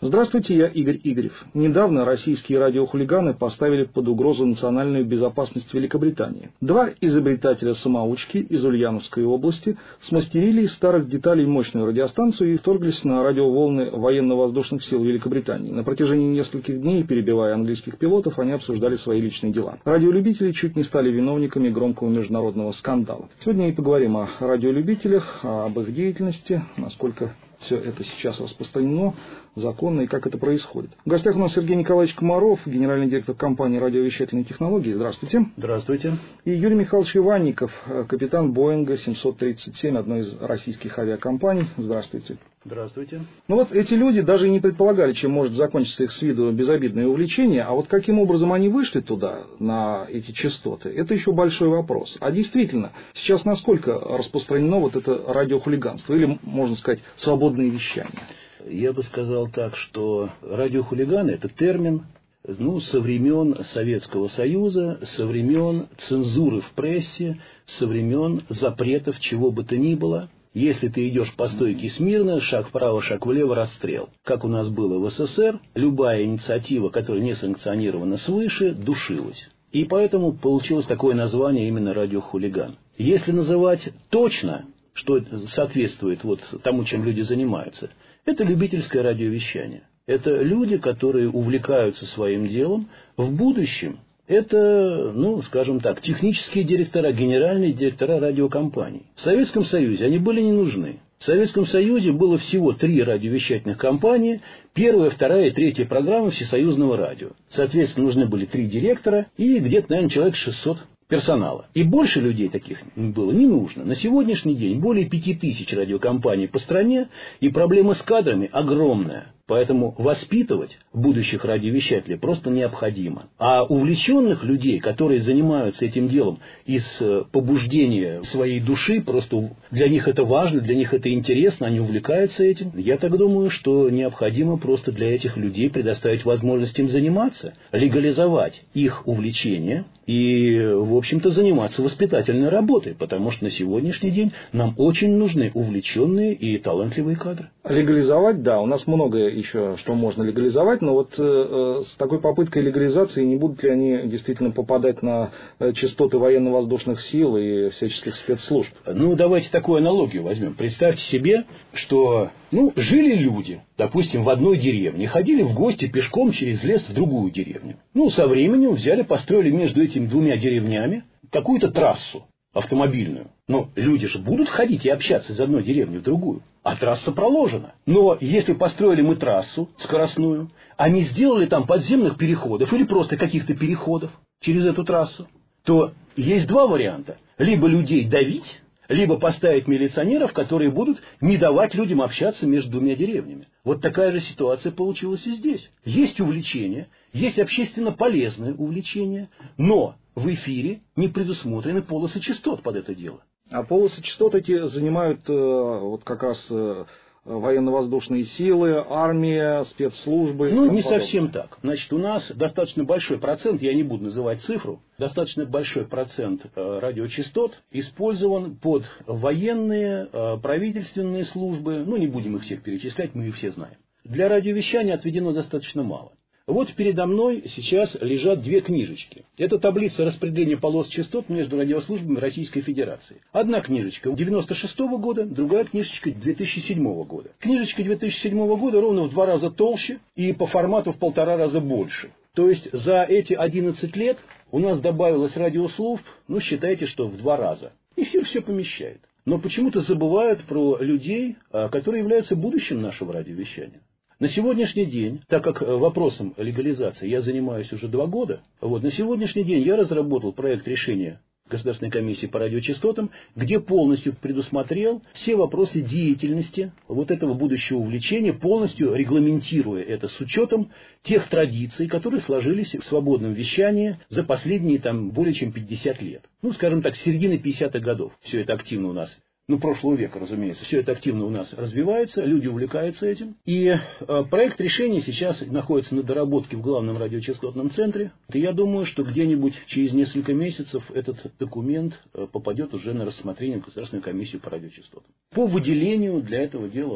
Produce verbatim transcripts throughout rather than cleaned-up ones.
Здравствуйте, я Игорь Игорев. Недавно российские радиохулиганы поставили под угрозу национальную безопасность Великобритании. Два изобретателя-самоучки из Ульяновской области смастерили из старых деталей мощную радиостанцию и вторглись на радиоволны военно-воздушных сил Великобритании. На протяжении нескольких дней, перебивая английских пилотов, они обсуждали свои личные дела. Радиолюбители чуть не стали виновниками громкого международного скандала. Сегодня и поговорим о радиолюбителях, об их деятельности, насколько все это сейчас распространено, законно и как это происходит. В гостях у нас Сергей Николаевич Комаров, генеральный директор компании «Радиовещательные технологии». Здравствуйте. Здравствуйте. И Юрий Михайлович Иванников, капитан Боинга семьсот тридцать семь, одной из российских авиакомпаний. Здравствуйте. Здравствуйте. Ну вот эти люди даже и не предполагали, чем может закончиться их с виду безобидное увлечение, а вот каким образом они вышли туда, на эти частоты, это еще большой вопрос. А действительно, сейчас насколько распространено вот это радиохулиганство, или, можно сказать, свободное вещание? Я бы сказал так, что радиохулиганы – это термин, ну, со времен Советского Союза, со времен цензуры в прессе, со времен запретов чего бы то ни было. Если ты идешь по стойке смирно, шаг вправо, шаг влево, расстрел. Как у нас было в СССР, любая инициатива, которая не санкционирована свыше, душилась. И поэтому получилось такое название именно радиохулиган. Если называть точно, что соответствует вот тому, чем люди занимаются, это любительское радиовещание. Это люди, которые увлекаются своим делом. В будущем это, ну, скажем так, технические директора, генеральные директора радиокомпаний. В Советском Союзе они были не нужны. В Советском Союзе было всего три радиовещательных компании, первая, вторая и третья программы всесоюзного радио. Соответственно, нужны были три директора и где-то, наверное, человек шестьсот персонала. И больше людей таких было не нужно. На сегодняшний день более пяти тысяч радиокомпаний по стране, и проблема с кадрами огромная. Поэтому воспитывать будущих радиовещателей просто необходимо. А увлеченных людей, которые занимаются этим делом из побуждения своей души, просто для них это важно, для них это интересно, они увлекаются этим. Я так думаю, что необходимо просто для этих людей предоставить возможность им заниматься, легализовать их увлечение и, в общем-то, заниматься воспитательной работой, потому что на сегодняшний день нам очень нужны увлеченные и талантливые кадры. Легализовать, да, у нас многое еще, что можно легализовать, но вот э, с такой попыткой легализации не будут ли они действительно попадать на э, частоты военно-воздушных сил и всяческих спецслужб? Ну, давайте такую аналогию возьмем. Представьте себе, что, ну, жили люди, допустим, в одной деревне, ходили в гости пешком через лес в другую деревню. Ну, со временем взяли, построили между этими двумя деревнями какую-то трассу автомобильную. Но люди же будут ходить и общаться из одной деревни в другую. А трасса проложена. Но если построили мы трассу скоростную, а не сделали там подземных переходов или просто каких-то переходов через эту трассу, то есть два варианта. Либо людей давить, либо поставить милиционеров, которые будут не давать людям общаться между двумя деревнями. Вот такая же ситуация получилась и здесь. Есть увлечение, есть общественно полезное увлечение, но в эфире не предусмотрены полосы частот под это дело. А полосы частот эти занимают э, вот как раз э, военно-воздушные силы, армия, спецслужбы. Ну, не подобное. Совсем так. Значит, у нас достаточно большой процент, я не буду называть цифру, достаточно большой процент э, радиочастот использован под военные, э, правительственные службы. Ну, не будем их всех перечислять, мы их все знаем. Для радиовещания отведено достаточно мало. Вот передо мной сейчас лежат две книжечки. Это таблица распределения полос частот между радиослужбами Российской Федерации. Одна книжечка девяносто шестого года, другая книжечка две тысячи седьмого года. Книжечка две тысячи седьмого года ровно в два раза толще и по формату в полтора раза больше. То есть за эти одиннадцать лет у нас добавилось радиослужб, ну считайте, что в два раза. Эфир все помещает. Но почему-то забывают про людей, которые являются будущим нашего радиовещания. На сегодняшний день, так как вопросом легализации я занимаюсь уже два года, вот, на сегодняшний день я разработал проект решения Государственной комиссии по радиочастотам, где полностью предусмотрел все вопросы деятельности вот этого будущего увлечения, полностью регламентируя это с учетом тех традиций, которые сложились в свободном вещании за последние там, более чем пятьдесят лет. Ну, скажем так, с середины пятидесятых годов все это активно у нас. Ну, прошлого века, разумеется. Все это активно у нас развивается, люди увлекаются этим. И э, проект решения сейчас находится на доработке в главном радиочастотном центре. И я думаю, что где-нибудь через несколько месяцев этот документ э, попадет уже на рассмотрение в Государственную комиссию по радиочастотам. По выделению для этого дела вот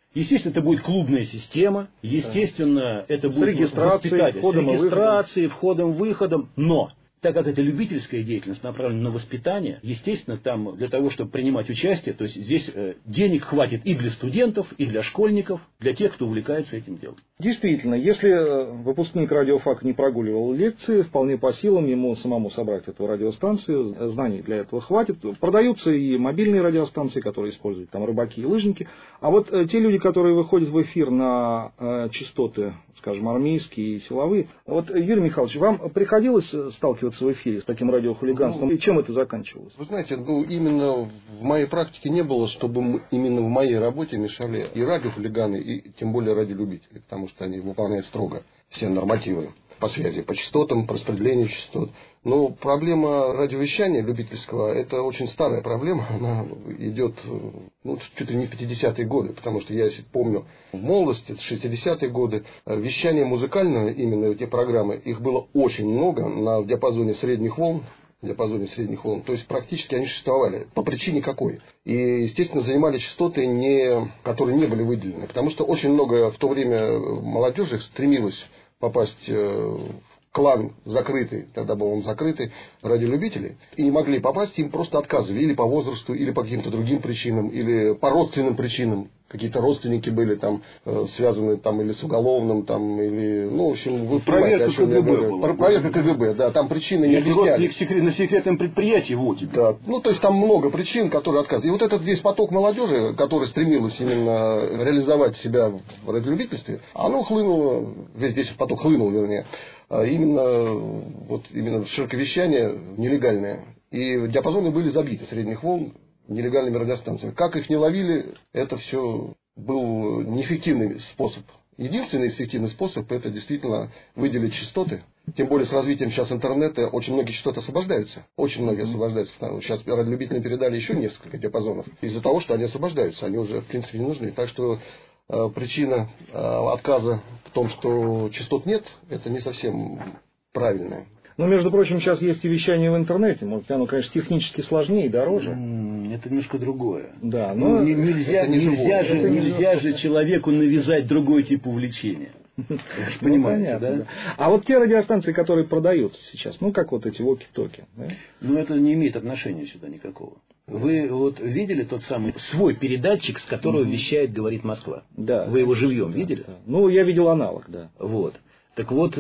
Естественно, это будет клубная система. Естественно, это будет с регистрацией, входом, с регистрацией, входом, выходом. Но так как это любительская деятельность, направленная на воспитание, естественно, там для того, чтобы принимать участие, то есть здесь э, денег хватит и для студентов, и для школьников, для тех, кто увлекается этим делом. Действительно, если выпускник радиофака не прогуливал лекции, вполне по силам ему самому собрать эту радиостанцию, знаний для этого хватит. Продаются и мобильные радиостанции, которые используют там рыбаки и лыжники. А вот э, те люди, которые выходят в эфир на э, частоты, скажем, армейские и силовые. Вот, Юрий Михайлович, вам приходилось сталкиваться в эфире с таким радиохулиганством? Ну, и чем это заканчивалось? Вы знаете, ну, именно в моей практике не было, чтобы мы, именно в моей работе мешали и радиохулиганы, и тем более радиолюбители, потому что они выполняют строго все нормативы по связи, по частотам, по распределению частот. Но проблема радиовещания любительского, это очень старая проблема, она идет ну, чуть ли не в пятидесятые годы, потому что я, если помню, в молодости, в шестидесятые годы, вещание музыкальное, именно эти программы, их было очень много на диапазоне средних волн, в диапазоне средних волн, то есть практически они существовали. По причине какой? И, естественно, занимали частоты, не, которые не были выделены, потому что очень много в то время молодежи стремилось попасть в клан закрытый, тогда был он закрытый, радиолюбителей, и не могли попасть, им просто отказывали, или по возрасту, или по каким-то другим причинам, или по родственным причинам. Какие-то родственники были там связаны там или с уголовным, там, или, ну, в общем, вы проверка понимаете, КГБ была. Про, проверка КГБ, да, там причины не объяснялись. Секрет, на секретном предприятии вот. Да, ну, то есть там много причин, которые отказывают. И вот этот весь поток молодежи, который стремилась именно реализовать себя в радиолюбительстве, оно хлынуло, весь весь поток хлынул, вернее, именно, вот, именно широковещание нелегальное. И диапазоны были забиты средних волн нелегальными радиостанциями. Как их не ловили, это все был неэффективный способ. Единственный эффективный способ — это действительно выделить частоты. Тем более с развитием сейчас интернета очень многие частоты освобождаются. Очень многие освобождаются. Сейчас радиолюбителям передали еще несколько диапазонов. Из-за того, что они освобождаются. Они уже в принципе не нужны. Так что э, причина э, отказа в том, что частот нет, это не совсем правильная. Но, между прочим, сейчас есть и вещание в интернете. Может, оно, конечно, технически сложнее и дороже. Это немножко другое. Да, но ну, нельзя, не нельзя, же, нельзя же человеку навязать другой тип увлечения. Вы же понимаете, ну, понятно, да? да? А вот те радиостанции, которые продаются сейчас, ну, как вот эти воки-токи. Да? Ну, это не имеет отношения сюда никакого. Вы вот видели тот самый свой передатчик, с которого mm-hmm. вещает «Говорит Москва»? Да. Вы его живьем да, видели? Да. Ну, я видел аналог, да. Вот. Так вот,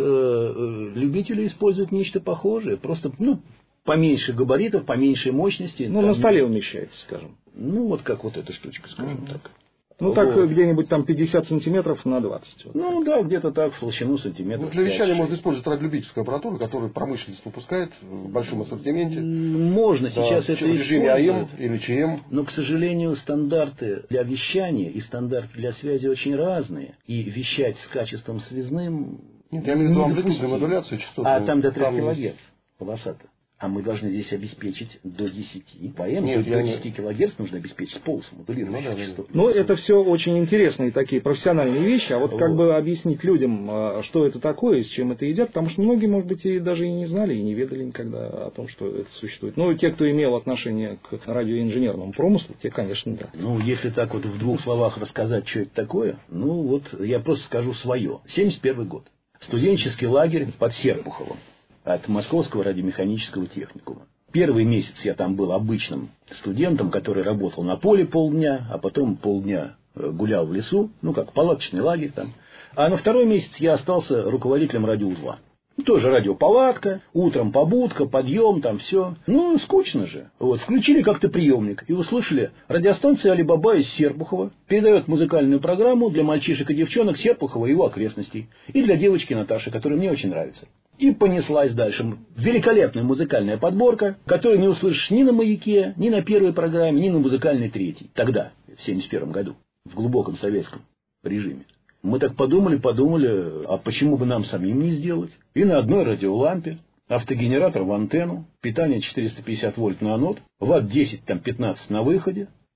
э, любители используют нечто похожее, просто, ну, поменьше габаритов, поменьше мощности. Ну, там, на столе умещается, скажем. Ну, вот как вот эта штучка, скажем mm-hmm. так. Ну, вот. так где-нибудь там пятьдесят сантиметров на двадцать. Вот ну, так. да, где-то так, в толщину сантиметров. Ну, для вещания можно использовать радиолюбительскую аппаратуру, которую промышленность выпускает в большом ассортименте. Можно, да, сейчас это в режиме АМ или ЧМ. Но, к сожалению, стандарты для вещания и стандарты для связи очень разные. И вещать с качеством связным... Нет, я имею в виду амплитудную модуляцию частот. А там до трех килогерц полосата. А мы должны здесь обеспечить до десяти. Поэм, Нет, до десяти не... килогерц нужно обеспечить полосу модулирующих ну, частот. Ну, это все очень интересные такие профессиональные вещи. А вот, вот как бы объяснить людям, что это такое и с чем это едят, потому что многие, может быть, и даже и не знали, и не ведали никогда о том, что это существует. Ну, те, кто имел отношение к радиоинженерному промыслу, те, конечно, да. Ну, если так вот в двух словах рассказать, что это такое, ну, вот я просто скажу свое. семьдесят первый год. Студенческий лагерь под Серпуховым от Московского радиомеханического техникума. Первый месяц я там был обычным студентом, который работал на поле полдня, а потом полдня гулял в лесу, ну как палаточный лагерь там. А на второй месяц я остался руководителем радиоузла. Тоже радиопалатка, утром побудка, подъем, там все. Ну, скучно же. Вот, включили как-то приемник и услышали, радиостанция Али-Баба из Серпухова передает музыкальную программу для мальчишек и девчонок Серпухова и его окрестностей. И для девочки Наташи, которая мне очень нравится. И понеслась дальше. Великолепная музыкальная подборка, которую не услышишь ни на «Маяке», ни на первой программе, ни на музыкальной третьей. Тогда, в семьдесят первом году, в глубоком советском режиме. Мы так подумали, подумали, а почему бы нам самим не сделать? И на одной радиолампе, автогенератор в антенну, питание четыреста пятьдесят вольт на анод, ватт десять, там пятнадцать на выходе.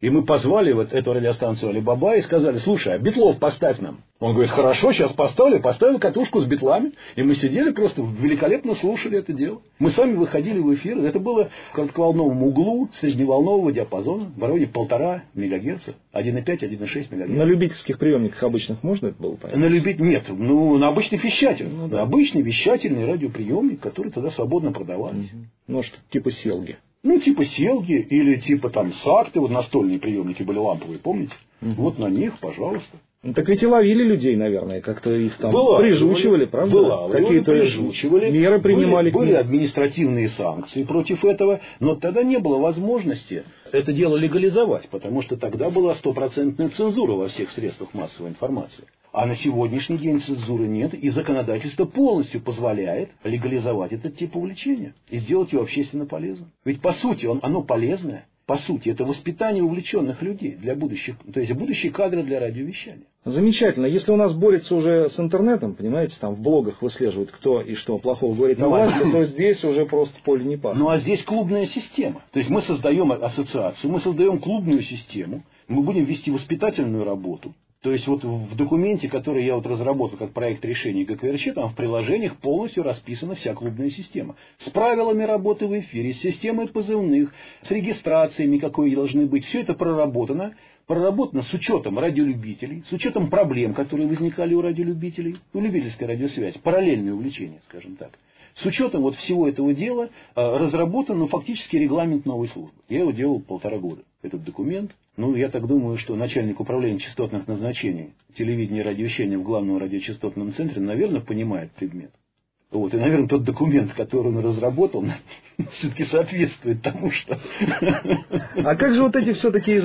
И мы позвали вот эту радиостанцию Али-Баба и сказали: слушай, а Битлов поставь нам. Он говорит: хорошо, сейчас поставлю. Поставил катушку с битлами. И мы сидели просто великолепно слушали это дело. Мы сами выходили в эфир. Это было в коротковолновом углу средневолнового диапазона в районе полтора мегагерца. один и пять — один и шесть мегагерца. На любительских приемниках обычных можно это было понять? На любить нет. Ну, на обычный вещательный. Ну, да. На обычный вещательный радиоприемник, который тогда свободно продавались. Угу. Ну, что типа Селги. Ну, типа Селги или типа там Сакты, вот настольные приемники были ламповые, помните? Угу. Вот на них, пожалуйста. Ну, так ведь и ловили людей, наверное, как-то их там вылавливали, прижучивали, правда? Вылавливали, какие-то прижучивали, меры принимали. Были, были административные санкции против этого, но тогда не было возможности это дело легализовать, потому что тогда была стопроцентная цензура во всех средствах массовой информации. А на сегодняшний день цензуры нет, и законодательство полностью позволяет легализовать этот тип увлечения и сделать его общественно полезным. Ведь по сути он, оно полезное. По сути, это воспитание увлеченных людей для будущих, то есть будущие кадры для радиовещания. Замечательно. Если у нас борется уже с интернетом, понимаете, там в блогах выслеживают, кто и что плохого говорит о власти, то здесь уже просто поле не пахнет. Ну а здесь клубная система. То есть мы создаем ассоциацию, мы создаем клубную систему, мы будем вести воспитательную работу. То есть вот в документе, который я вот разработал как проект решения ГКРЧ, там в приложениях полностью расписана вся клубная система. С правилами работы в эфире, с системой позывных, с регистрациями, какой должны быть. Все это проработано. Проработано с учетом радиолюбителей, с учетом проблем, которые возникали у радиолюбителей, у любительской радиосвязи, параллельное увлечение, скажем так. С учетом вот всего этого дела разработан ну, фактически регламент новой службы. Я его делал полтора года, этот документ. Ну, я так думаю, что начальник управления частотных назначений телевидения и радиовещания в главном радиочастотном центре, наверное, понимает предмет. Вот, и, наверное, тот документ, который он разработал, все-таки соответствует тому, что... А как же вот эти все-таки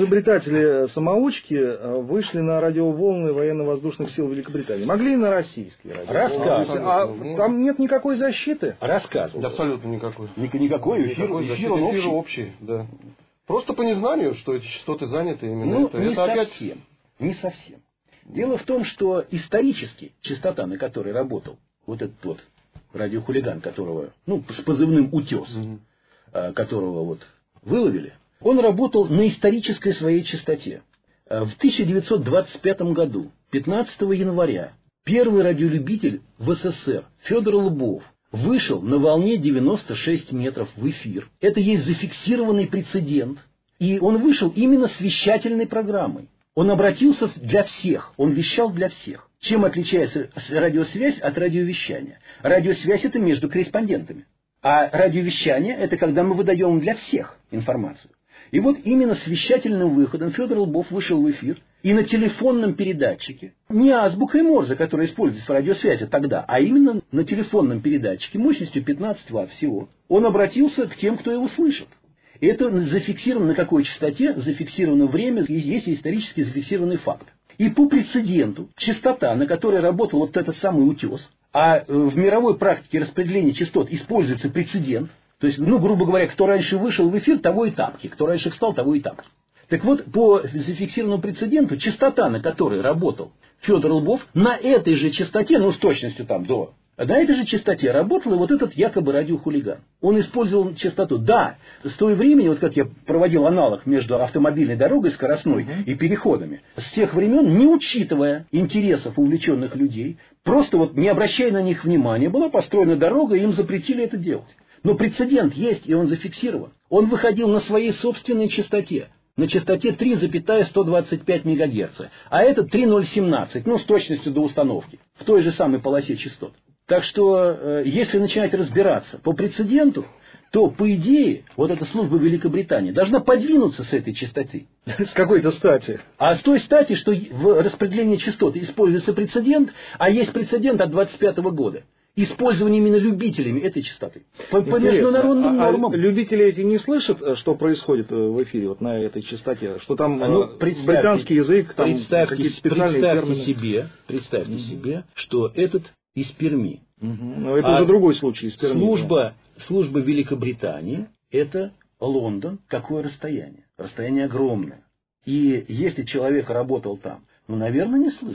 изобретатели-самоучки вышли на радиоволны военно-воздушных сил Великобритании? Могли и на российские радиоволны. Рассказывай. А там нет никакой защиты? Рассказывай. Да, абсолютно никакой. Никакой эфир, никакой эфир, он эфир общий. общий, да. Просто по незнанию, что эти частоты заняты именно. Ну, это. не это совсем. опять... Не совсем. Дело в том, что исторически частота, на которой работал вот этот вот радиохулиган, которого, ну, с позывным «Утес», угу. которого вот выловили, он работал на исторической своей частоте. В тысяча девятьсот двадцать пятом году, пятнадцатого января, первый радиолюбитель в СССР Федор Лбов вышел на волне девяносто шесть метров в эфир. Это есть зафиксированный прецедент. И он вышел именно с вещательной программой. Он обратился для всех, он вещал для всех. Чем отличается радиосвязь от радиовещания? Радиосвязь — это между корреспондентами. А радиовещание — это когда мы выдаем для всех информацию. И вот именно с вещательным выходом Федор Лбов вышел в эфир. И на телефонном передатчике, не азбукой Морзе, которая используется в радиосвязи тогда, а именно на телефонном передатчике мощностью пятнадцать ватт всего, он обратился к тем, кто его слышит. И это зафиксировано на какой частоте, зафиксировано время, есть исторически зафиксированный факт. И по прецеденту частота, на которой работал вот этот самый «Утес», а в мировой практике распределения частот используется прецедент, то есть, ну, грубо говоря, кто раньше вышел в эфир, того и тапки, кто раньше встал, того и тапки. Так вот, по зафиксированному прецеденту, частота, на которой работал Федор Лбов, на этой же частоте, ну, с точностью там до, на этой же частоте работал и вот этот якобы радиохулиган. Он использовал частоту. Да, с той времени, вот как я проводил аналог между автомобильной дорогой скоростной uh-huh. и переходами, с тех времен, не учитывая интересов увлеченных людей, просто вот не обращая на них внимания, была построена дорога, и им запретили это делать. Но прецедент есть, и он зафиксирован. Он выходил на своей собственной частоте. На частоте три сто двадцать пять мегагерца, а это три тысячи семнадцать, ну, с точностью до установки, в той же самой полосе частот. Так что, э, если начинать разбираться по прецеденту, то, по идее, вот эта служба Великобритании должна подвинуться с этой частоты. С какой-то стати. А с той стати, что в распределении частот используется прецедент, а есть прецедент от двадцать пятого года. Использование именно любителями этой частоты. По, по международным а, нормам. А любители эти не слышат, что происходит в эфире вот на этой частоте? Что там а ну, британский язык, там какие-то специальные представьте термины? Себе, представьте mm-hmm. себе, что этот из Перми. Mm-hmm. Но это а уже другой случай из Перми. Служба, служба Великобритании – это Лондон. Какое расстояние? Расстояние огромное. И если человек работал там, ну, наверное, не слышал.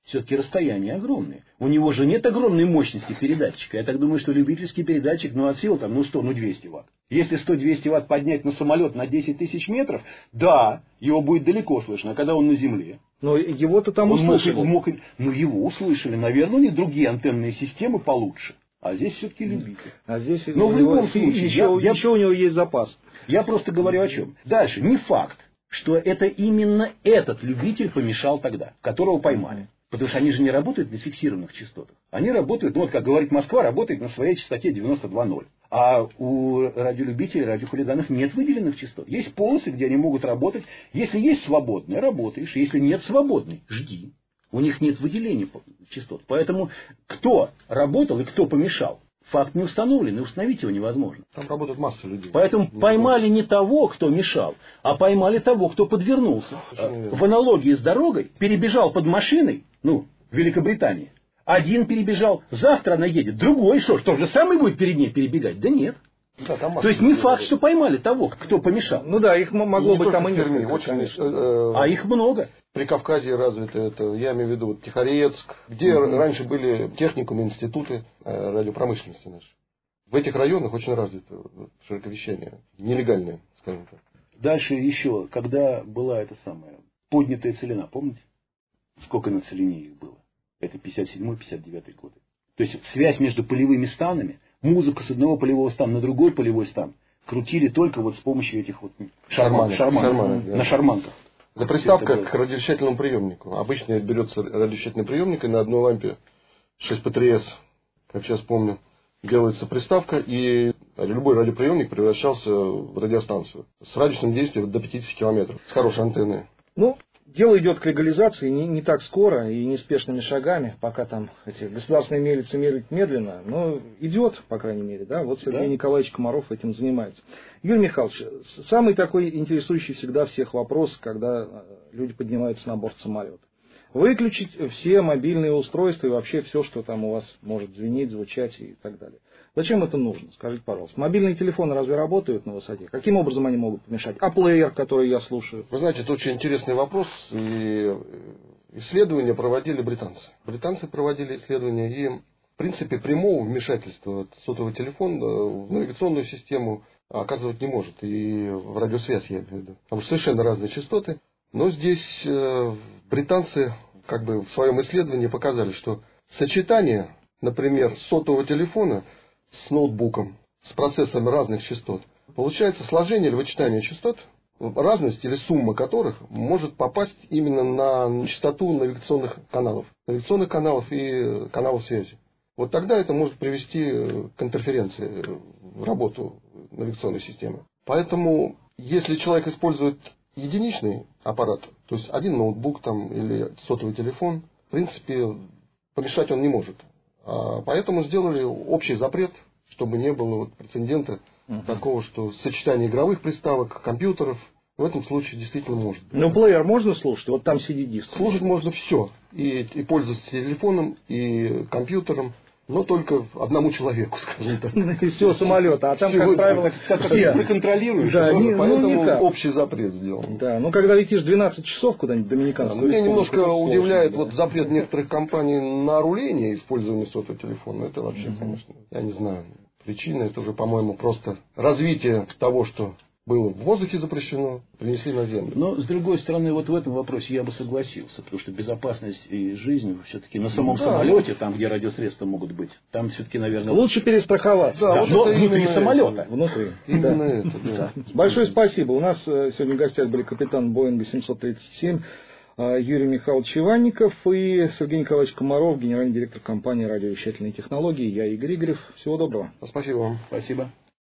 Все-таки расстояние огромное. У него же нет огромной мощности передатчика. Я так думаю, что любительский передатчик, ну, от сил там, ну, сто, ну, двести ватт. Если сто-двести ватт поднять на самолет на десять тысяч метров, да, его будет далеко слышно. А когда он на земле? Но его-то там он услышали. Мог, мог, ну, его услышали. Наверное, у них другие антенные системы получше. А здесь все-таки любитель. А здесь Но в любом случае, еще, я, еще у него есть запас. Я просто говорю о чем. Дальше, не факт, что это именно этот любитель помешал тогда, которого поймали. Потому что они же не работают на фиксированных частотах. Они работают, ну вот как говорит Москва, работает на своей частоте девяносто два ноль. А у радиолюбителей, радиохулиганов нет выделенных частот. Есть полосы, где они могут работать. Если есть свободный, работаешь. Если нет свободный, жди. У них нет выделения частот. Поэтому кто работал и кто помешал, факт не установлен, и установить его невозможно. Там работает масса людей. Поэтому не поймали не того, кто мешал, а поймали того, кто подвернулся. В аналогии с дорогой перебежал под машиной, ну, в Великобритании. Один перебежал, завтра она едет, другой что, что же самый будет перед ней перебегать? Да нет. Да, то есть не факт, что поймали того, кто помешал. Ну да, их могло не быть там и несколько, очень, конечно. Э, а их много. При Кавказе развито это, я имею в виду вот, Тихорецк, где mm-hmm. раньше были техникумы, институты э, радиопромышленности наши. В этих районах очень развито широковещание, нелегальное, скажем так. Дальше еще, когда была эта самая поднятая целина, помните? Сколько на целине их было? Это пятьдесят седьмой пятьдесят девятый годы. То есть связь между полевыми станами, музыку с одного полевого стана на другой полевой стан крутили только вот с помощью этих вот шарманок, шарманок, шарманок, да. на шарманках. Это приставка к радиовещательному приемнику. Обычно берется радиовещательный приемник, и на одной лампе шесть пэ три эс, как сейчас помню, делается приставка, и любой радиоприемник превращался в радиостанцию. С радиусным действием до пятидесяти километров, с хорошей антенной. Ну, дело идет к легализации не, не так скоро и неспешными шагами, пока там эти государственные мельницы мерят медленно, но идет, по крайней мере, да, вот Сергей да. Николаевич Комаров этим занимается. Юрий Михайлович, самый такой интересующий всегда всех вопрос, когда люди поднимаются на борт самолета. Выключить все мобильные устройства и вообще все, что там у вас может звенеть, звучать и так далее. Зачем это нужно? Скажите, пожалуйста. Мобильные телефоны разве работают на высоте? Каким образом они могут помешать? А плеер, который я слушаю? Вы знаете, это очень интересный вопрос. И исследования проводили британцы. Британцы проводили исследования, и в принципе прямого вмешательства сотового телефона в навигационную систему оказывать не может. И в радиосвязь, я имею в виду. Потому что совершенно разные частоты. Но здесь британцы как бы в своем исследовании показали, что сочетание, например, сотового телефона с ноутбуком, с процессором разных частот, получается сложение или вычитание частот, разность или сумма которых может попасть именно на частоту навигационных каналов. Навигационных каналов и каналов связи. Вот тогда это может привести к интерференции в работу навигационной системы. Поэтому, если человек использует единичный аппарат, то есть один ноутбук там, или сотовый телефон, в принципе, помешать он не может. А поэтому сделали общий запрет, чтобы не было вот прецедента uh-huh. такого, что сочетание игровых приставок, компьютеров в этом случае действительно может быть. Но плеер можно слушать? Вот там сидит диск. Слушать можно все. И, и пользоваться телефоном, и компьютером. Но только одному человеку, скажем так. Из всего самолета. А там, как правило, все проконтролируешь. Да, не, поэтому ну, общий запрет сделан. Да, ну когда летишь двенадцать часов куда-нибудь в Доминиканскую Меня республику, немножко удивляет да. вот запрет некоторых компаний на руление использования сотового телефона. Это вообще, mm-hmm. конечно, я не знаю. Причина это уже, по-моему, просто развитие того, что было в воздухе запрещено, принесли на землю. Но, с другой стороны, вот в этом вопросе я бы согласился, потому что безопасность и жизнь все-таки на самом да, самолете, там, где радиосредства могут быть, там все-таки, наверное... Лучше перестраховаться. Да, да, вот но внутри самолета. Это. Внутри. Именно да. это, да. Большое спасибо. У нас сегодня в гостях были капитан Боинга семьсот тридцать семь Юрий Михайлович Иванников и Сергей Николаевич Комаров, генеральный директор компании радиовещательные технологии. Я Игорь Игорев. Всего доброго. Спасибо вам. Спасибо.